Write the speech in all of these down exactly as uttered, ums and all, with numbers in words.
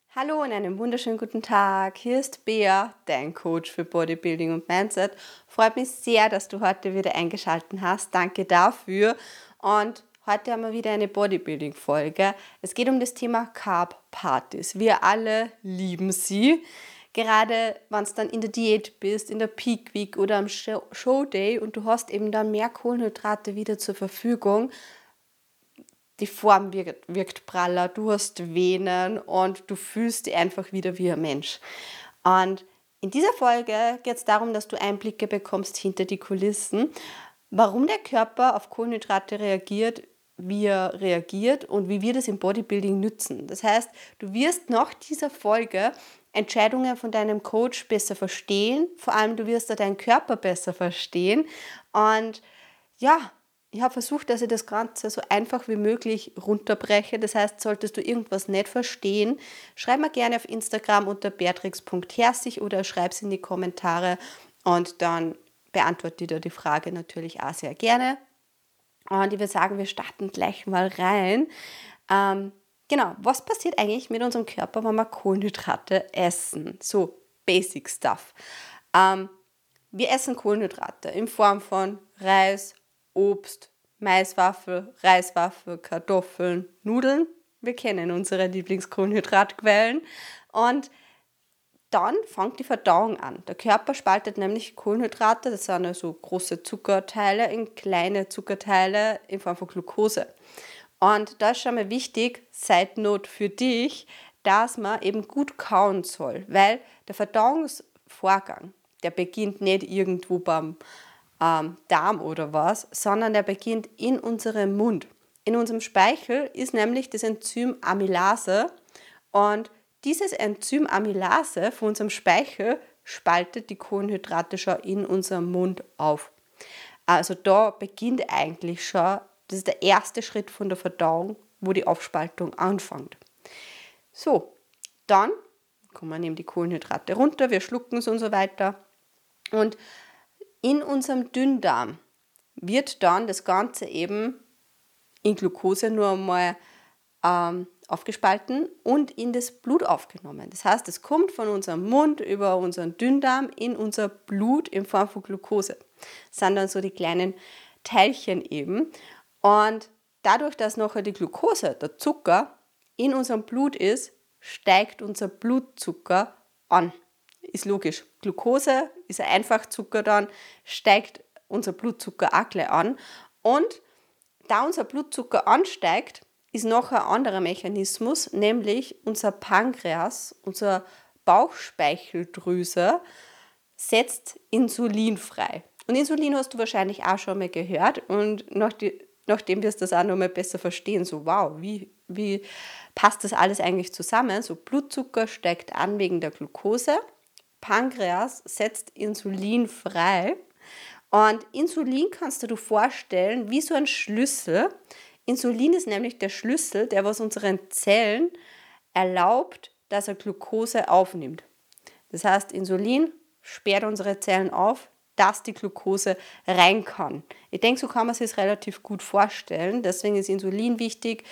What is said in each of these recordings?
Hallo und einen wunderschönen guten Tag. Hier ist Bea, dein Coach für Bodybuilding und Mindset. Freut mich sehr, dass du heute wieder eingeschaltet hast. Danke dafür. Und heute haben wir wieder eine Bodybuilding-Folge. Es geht um das Thema Carb-Partys. Wir alle lieben sie. Gerade wenn du dann in der Diät bist, in der Peak Week oder am Show Day und du hast eben dann mehr Kohlenhydrate wieder zur Verfügung. Die Form wirkt, wirkt praller, du hast Venen und du fühlst dich einfach wieder wie ein Mensch. Und in dieser Folge geht es darum, dass du Einblicke bekommst hinter die Kulissen, warum der Körper auf Kohlenhydrate reagiert, wie er reagiert und wie wir das im Bodybuilding nützen. Das heißt, du wirst nach dieser Folge Entscheidungen von deinem Coach besser verstehen, vor allem du wirst da deinen Körper besser verstehen und ja, ich habe versucht, dass ich das Ganze so einfach wie möglich runterbreche. Das heißt, solltest du irgendwas nicht verstehen, schreib mir gerne auf Instagram unter beatrix punkt herzig oder schreib es in die Kommentare und dann beantworte ich dir die Frage natürlich auch sehr gerne. Und ich würde sagen, wir starten gleich mal rein. Ähm, genau, was passiert eigentlich mit unserem Körper, wenn wir Kohlenhydrate essen? So Basic Stuff. Ähm, wir essen Kohlenhydrate in Form von Reis, Obst, Maiswaffel, Reiswaffel, Kartoffeln, Nudeln. Wir kennen unsere Lieblingskohlenhydratquellen. Und dann fängt die Verdauung an. Der Körper spaltet nämlich Kohlenhydrate, das sind also große Zuckerteile, in kleine Zuckerteile in Form von Glucose. Und da ist schon mal wichtig, Side Note für dich, dass man eben gut kauen soll, weil der Verdauungsvorgang, der beginnt nicht irgendwo beim ähm, Darm oder was, sondern der beginnt in unserem Mund. In unserem Speichel ist nämlich das Enzym Amylase und dieses Enzym Amylase von unserem Speichel spaltet die Kohlenhydrate schon in unserem Mund auf. Also da beginnt eigentlich schon, das ist der erste Schritt von der Verdauung, wo die Aufspaltung anfängt. So, dann kommen wir nehmen die Kohlenhydrate runter, wir schlucken es und so weiter. Und in unserem Dünndarm wird dann das Ganze eben in Glucose nur einmal ähm, aufgespalten und in das Blut aufgenommen. Das heißt, es kommt von unserem Mund über unseren Dünndarm in unser Blut in Form von Glucose. Das sind dann so die kleinen Teilchen eben. Und dadurch, dass nachher die Glucose, der Zucker, in unserem Blut ist, steigt unser Blutzucker an. Ist logisch. Glucose ist ein Einfachzucker dann, steigt unser Blutzucker auch gleich an. Und da unser Blutzucker ansteigt, ist noch ein anderer Mechanismus, nämlich unser Pankreas, unsere Bauchspeicheldrüse, setzt Insulin frei. Und Insulin hast du wahrscheinlich auch schon mal gehört und nachdem wir das auch noch mal besser verstehen, so wow, wie, wie passt das alles eigentlich zusammen? So Blutzucker steigt an wegen der Glucose, Pankreas setzt Insulin frei und Insulin kannst du dir vorstellen wie so ein Schlüssel. Insulin ist nämlich der Schlüssel, der was unseren Zellen erlaubt, dass er Glucose aufnimmt. Das heißt, Insulin sperrt unsere Zellen auf, dass die Glucose rein kann. Ich denke, so kann man sich das relativ gut vorstellen. Deswegen ist Insulin wichtig.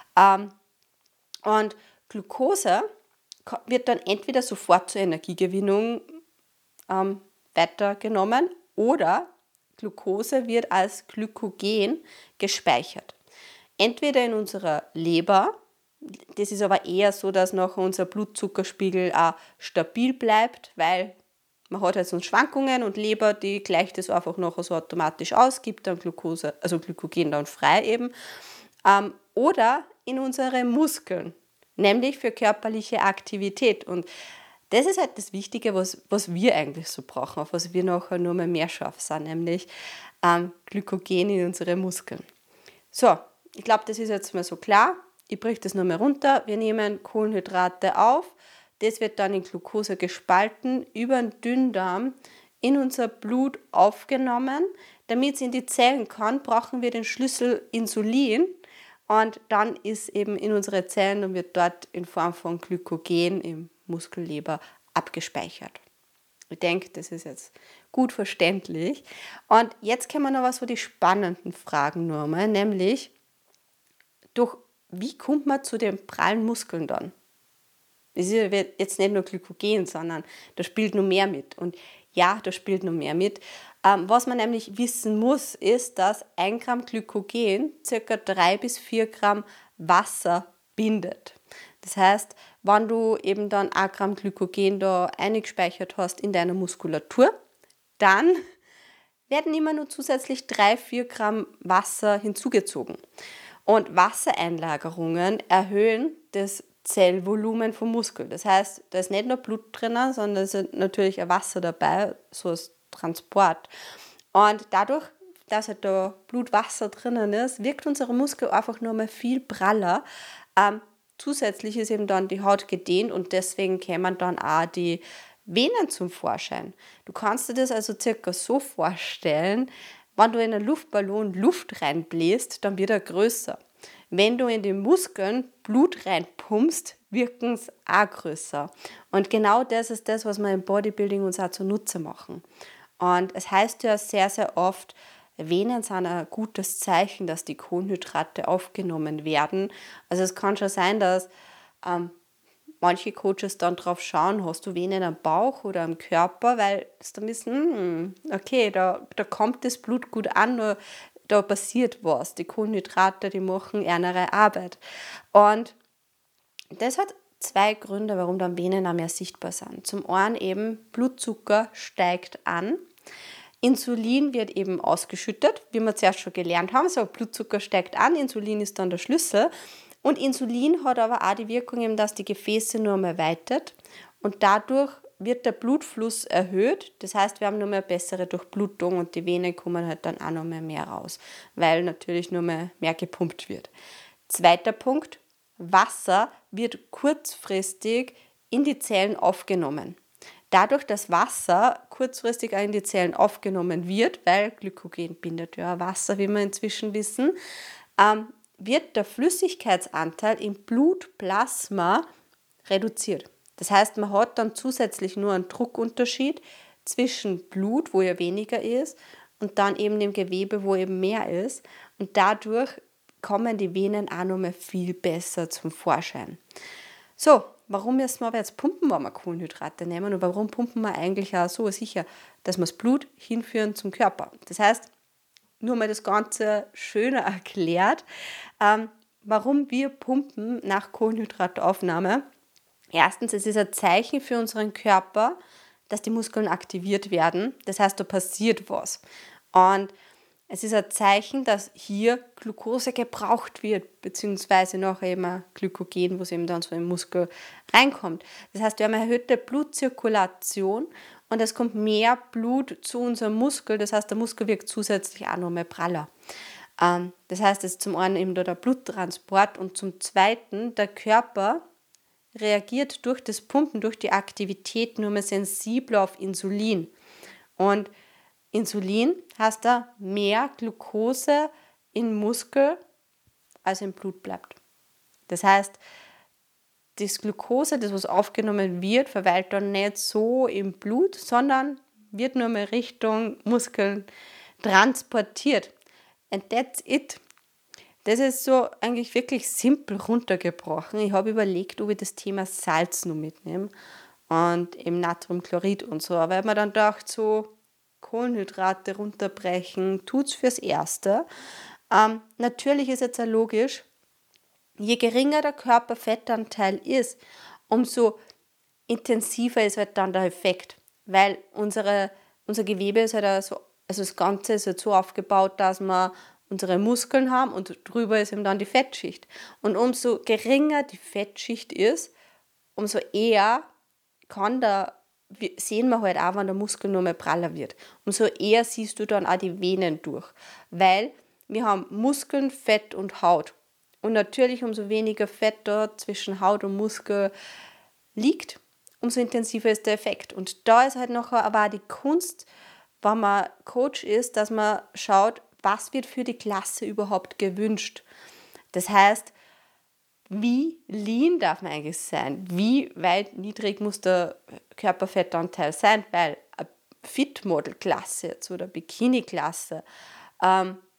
Und Glucose wird dann entweder sofort zur Energiegewinnung ähm, weitergenommen oder Glucose wird als Glykogen gespeichert. Entweder in unserer Leber, das ist aber eher so, dass nachher unser Blutzuckerspiegel auch stabil bleibt, weil man hat halt so Schwankungen und Leber, die gleicht das einfach nachher so automatisch aus, gibt dann Glucose, also Glykogen dann frei eben. Ähm, oder in unsere Muskeln, nämlich für körperliche Aktivität. Und das ist halt das Wichtige, was, was wir eigentlich so brauchen, auf was wir nachher nur mal mehr scharf sind, nämlich ähm, Glykogen in unsere Muskeln. So, ich glaube, das ist jetzt mal so klar. Ich breche das nochmal runter. Wir nehmen Kohlenhydrate auf. Das wird dann in Glucose gespalten, über den Dünndarm in unser Blut aufgenommen. Damit es in die Zellen kann, brauchen wir den Schlüssel Insulin. Und dann ist eben in unsere Zellen und wird dort in Form von Glykogen im Muskelleber abgespeichert. Ich denke, das ist jetzt gut verständlich. Und jetzt kommen noch was so die spannenden Fragen nur mal, nämlich durch wie kommt man zu den prallen Muskeln dann? Es ist ja jetzt nicht nur Glykogen, sondern da spielt noch mehr mit. Und ja, da spielt noch mehr mit. Ähm, was man nämlich wissen muss, ist, dass ein Gramm Glykogen ca. drei bis vier Gramm Wasser bindet. Das heißt, wenn du eben dann ein Gramm Glykogen da eingespeichert hast in deiner Muskulatur, dann werden immer nur zusätzlich drei bis vier Gramm Wasser hinzugezogen. Und Wassereinlagerungen erhöhen das Zellvolumen vom Muskel. Das heißt, da ist nicht nur Blut drin, sondern es ist natürlich auch Wasser dabei, so als Transport. Und dadurch, dass halt da Blutwasser drinnen ist, wirkt unser Muskel einfach nur mal viel praller. Ähm, zusätzlich ist eben dann die Haut gedehnt und deswegen kämen dann auch die Venen zum Vorschein. Du kannst dir das also circa so vorstellen, wenn du in einen Luftballon Luft reinbläst, dann wird er größer. Wenn du in die Muskeln Blut reinpumpst, wirken sie auch größer. Und genau das ist das, was wir im Bodybuilding uns auch zunutze machen. Und es heißt ja sehr, sehr oft, Venen sind ein gutes Zeichen, dass die Kohlenhydrate aufgenommen werden. Also es kann schon sein, dass ähm, manche Coaches dann drauf schauen, hast du Venen am Bauch oder am Körper, weil sie dann wissen, hm, okay, da, da kommt das Blut gut an, nur da passiert was. Die Kohlenhydrate, die machen ärmere Arbeit. Und das hat zwei Gründe, warum dann Venen auch mehr sichtbar sind. Zum einen eben, Blutzucker steigt an. Insulin wird eben ausgeschüttet, wie wir zuerst schon gelernt haben. So, Blutzucker steigt an, Insulin ist dann der Schlüssel. Und Insulin hat aber auch die Wirkung, eben, dass die Gefäße nur mehr weitet. Und dadurch wird der Blutfluss erhöht. Das heißt, wir haben nur mehr bessere Durchblutung und die Venen kommen halt dann auch noch mehr, mehr raus, weil natürlich nur mehr, mehr gepumpt wird. Zweiter Punkt, Wasser wird kurzfristig in die Zellen aufgenommen. Dadurch, dass Wasser kurzfristig auch in die Zellen aufgenommen wird, weil Glykogen bindet ja Wasser, wie wir inzwischen wissen, ähm, wird der Flüssigkeitsanteil im Blutplasma reduziert. Das heißt, man hat dann zusätzlich nur einen Druckunterschied zwischen Blut, wo ja weniger ist, und dann eben dem Gewebe, wo eben mehr ist. Und dadurch kommen die Venen auch noch mal viel besser zum Vorschein. So, warum müssen wir aber jetzt pumpen, wenn wir Kohlenhydrate nehmen? Und warum pumpen wir eigentlich auch so sicher, dass wir das Blut hinführen zum Körper? Das heißt, nur mal das Ganze schöner erklärt, ähm, warum wir pumpen nach Kohlenhydrataufnahme. Erstens, es ist ein Zeichen für unseren Körper, dass die Muskeln aktiviert werden. Das heißt, da passiert was. Und es ist ein Zeichen, dass hier Glucose gebraucht wird, beziehungsweise nachher eben Glykogen, wo es eben dann so im Muskel reinkommt. Das heißt, wir haben eine erhöhte Blutzirkulation und es kommt mehr Blut zu unserem Muskel. Das heißt, der Muskel wirkt zusätzlich auch noch mehr praller. Das heißt, es ist zum einen eben der Bluttransport und zum zweiten der Körper reagiert durch das Pumpen, durch die Aktivität nur mehr sensibler auf Insulin. Und Insulin heißt da mehr Glucose im Muskel als im Blut bleibt. Das heißt, das Glucose, das was aufgenommen wird, verweilt dann nicht so im Blut, sondern wird nur mehr Richtung Muskeln transportiert. And that's it. Das ist so eigentlich wirklich simpel runtergebrochen. Ich habe überlegt, ob ich das Thema Salz noch mitnehme und eben Natriumchlorid und so. Aber ich habe mir dann gedacht, so Kohlenhydrate runterbrechen, tut es fürs Erste. Ähm, natürlich ist jetzt auch logisch, je geringer der Körperfettanteil ist, umso intensiver ist halt dann der Effekt. Weil unsere, unser Gewebe ist halt auch so, also das Ganze ist halt so aufgebaut, dass wir unsere Muskeln haben und drüber ist eben dann die Fettschicht. Und umso geringer die Fettschicht ist, umso eher kann der, sehen wir halt auch, wenn der Muskel nur mehr praller wird. Umso eher siehst du dann auch die Venen durch. Weil wir haben Muskeln, Fett und Haut. Und natürlich, umso weniger Fett dort zwischen Haut und Muskel liegt, umso intensiver ist der Effekt. Und da ist halt nachher aber auch die Kunst, wenn man Coach ist, dass man schaut, was wird für die Klasse überhaupt gewünscht. Das heißt, wie lean darf man eigentlich sein? Wie weit niedrig muss der Körperfettanteil sein? Weil eine Fit-Model-Klasse oder Bikini-Klasse ähm,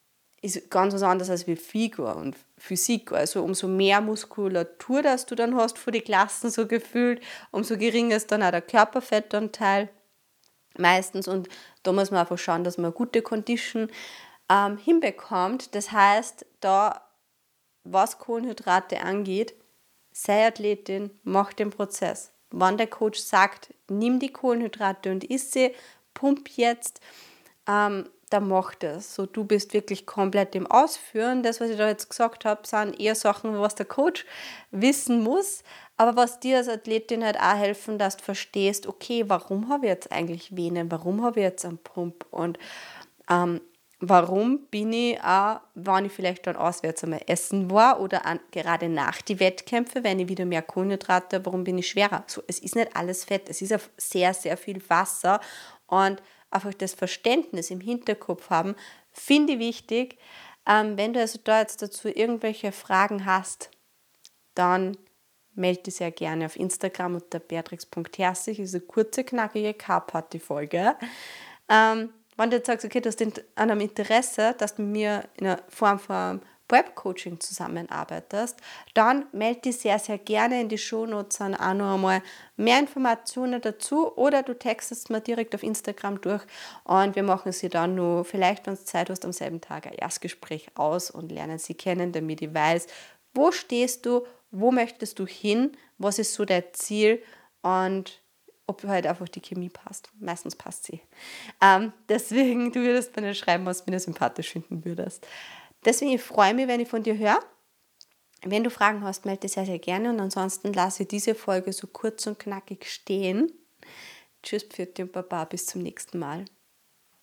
ist ganz was anderes als wie Figur und Physik. Also umso mehr Muskulatur, dass du dann hast für die Klassen so gefühlt, umso geringer ist dann auch der Körperfettanteil meistens. Und da muss man einfach schauen, dass man eine gute Condition ähm, hinbekommt. Das heißt, da, was Kohlenhydrate angeht, sei Athletin, mach den Prozess. Wenn der Coach sagt, nimm die Kohlenhydrate und iss sie, pump jetzt, ähm, dann mach das. So, du bist wirklich komplett im Ausführen. Das, was ich da jetzt gesagt habe, sind eher Sachen, was der Coach wissen muss, aber was dir als Athletin halt auch helfen, dass du verstehst, okay, warum habe ich jetzt eigentlich Venen, warum habe ich jetzt einen Pump und ähm, warum bin ich auch, wenn ich vielleicht dann auswärts einmal essen war oder an, gerade nach die Wettkämpfe, wenn ich wieder mehr Kohlenhydrate habe, warum bin ich schwerer? So, es ist nicht alles Fett, es ist auch sehr, sehr viel Wasser und einfach das Verständnis im Hinterkopf haben, finde ich wichtig. Ähm, wenn du also da jetzt dazu irgendwelche Fragen hast, dann melde dich sehr gerne auf Instagram unter beatrix punkt herzig. Das ist eine kurze, knackige Car-Party-Folge. Ähm, wenn du jetzt sagst, okay, du hast an einem Interesse, dass du mit mir in einer Form von Webcoaching zusammenarbeitest, dann melde dich sehr, sehr gerne in die Shownotes an auch noch einmal mehr Informationen dazu oder du textest mir direkt auf Instagram durch und wir machen sie dann nur, vielleicht wenn du Zeit hast, am selben Tag ein Erstgespräch aus und lernen sie kennen, damit ich weiß, wo stehst du, wo möchtest du hin, was ist so dein Ziel und ob halt einfach die Chemie passt. Meistens passt sie. Ähm, deswegen, du würdest mir schreiben, was du mir sympathisch finden würdest. Deswegen, ich freue mich, wenn ich von dir höre. Wenn du Fragen hast, melde dich sehr, sehr gerne. Und ansonsten lasse ich diese Folge so kurz und knackig stehen. Tschüss, Pfiat und Baba, bis zum nächsten Mal.